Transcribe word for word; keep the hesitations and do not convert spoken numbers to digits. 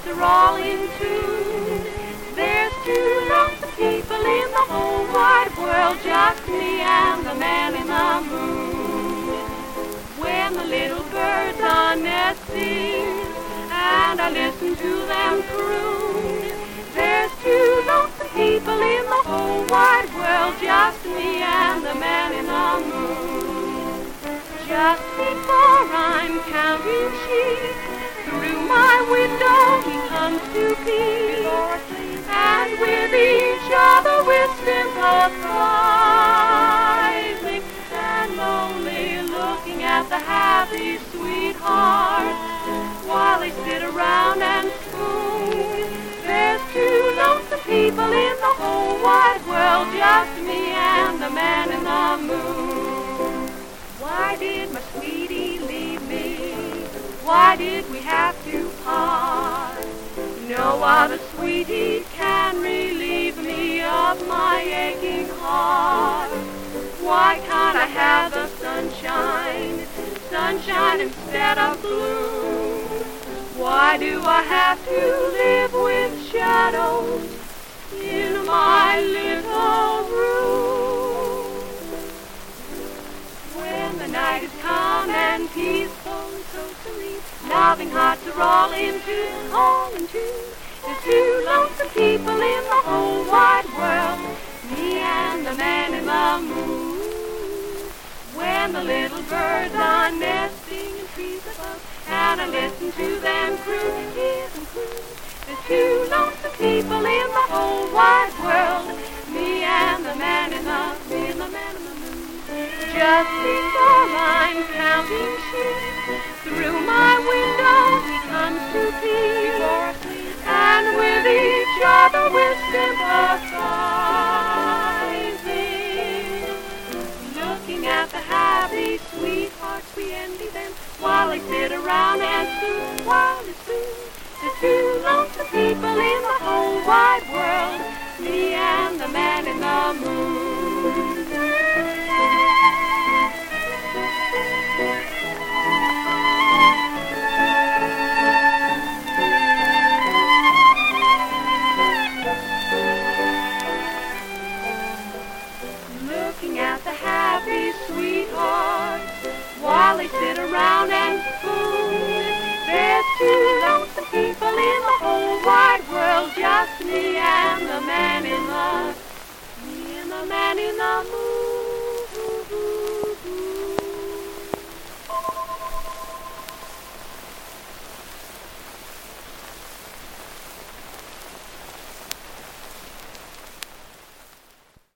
hearts are all in tune. There's two lonesome people in the whole wide world, just me and the man in the moon. When the little birds are nesting and I listen to them croon, there's two lonesome people in the whole wide world, just me and the man in the moon. Just before I'm counting sheep, through my window he comes to peep, and with each other we're sympathizing and lonely, looking at the happy sweethearts while they sit around and spoon. There's two lonesome people in the whole wide world, just me and the man in the moon. Why did my sweetie leave me? Why did we have to part? No other sweetie can relieve me of my aching heart. Why can't I have the sunshine, sunshine instead of blue? Why do I have to live with shadows in my little room? When the night is calm and peaceful, so serene, loving hearts are all in tune, all in tune. There's two lonesome people in the whole wide world, me and the man in the moon. When the little birds are nesting in trees above, and I listen to them croon, hear them croon. There's two lonesome people in the whole wide world, me and the man in the, me and the man in the moon. Just before I'm counting sheep, through my window he comes to peep, and with each other we're sympathizing, looking at the happy sweethearts we envy them while they sit around and spoon, while they spoon. There's two lonesome people in the whole wide world, me and the man in the moon. Looking at the happy sweethearts while they sit around and spoon. There's two lonesome people in the whole wide world, just me and the man in the, me and the man in the moon.